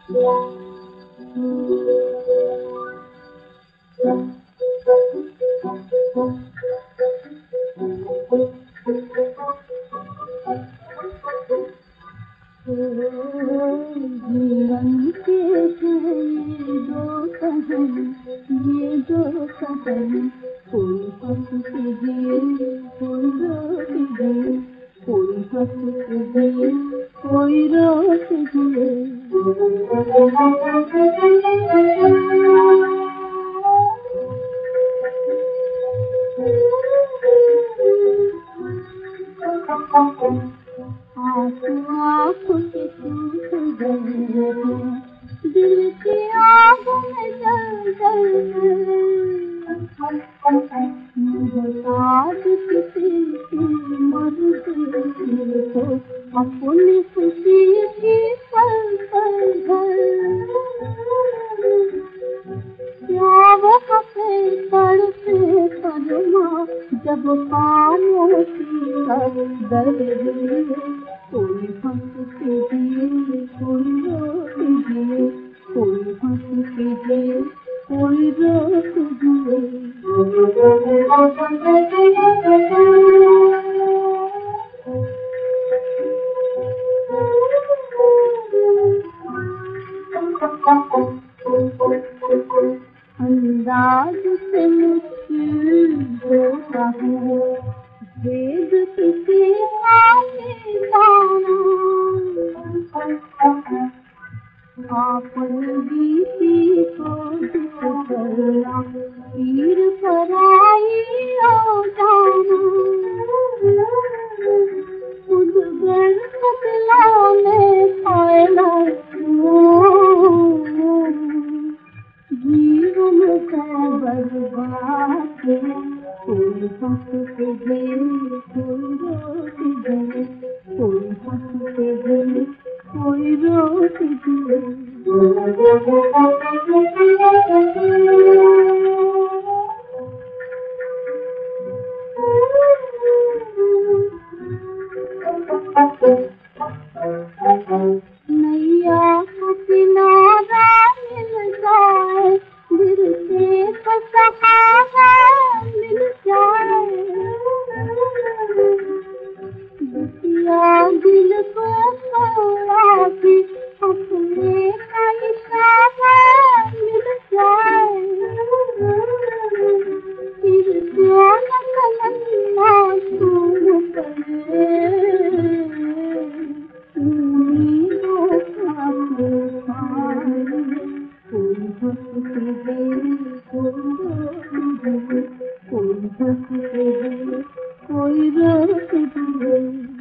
जीवन के दो कदम, ये दो कदम, कोई हंस के दिए, कोई रोक दिए, कोई हंस के दिए, कोई रोक दिए। आँख के सूख गए हैं, दिल की आग में जल मुझे किसी की मर्जी हो, अपनी खुशी की पल पल भर क्या वो हंसे तड़पे परमा, जब खामोशी कर दर्द दिए, कोई हंस के दिए, कोई रोक दिए, कोई हंस के दिए, कोई रोक दिए। अंदाज से मुश्किल होता है भेद किसी का ठिकाना, आपन बीती को दुख करना, पीर पराई हो जाना, खुद गन बदलाने पायला जीवन का बर्बाद, कोई हंस के दे, कोई रोक दे, कोई हंस के दे, कोई रोक दे। नैया को किनारा मिल जाए, दिल से तो सहारा मिल जाए, दुखिया दिल को थोड़ा भी अपने का इशारा मिल जाए, फिर क्यों न कलंगा छूट पड़े, उम्मीदों का तूफान, कोई हंस के दे, कोई रोक दे, कोई हंस के दे, कोई रोक दे।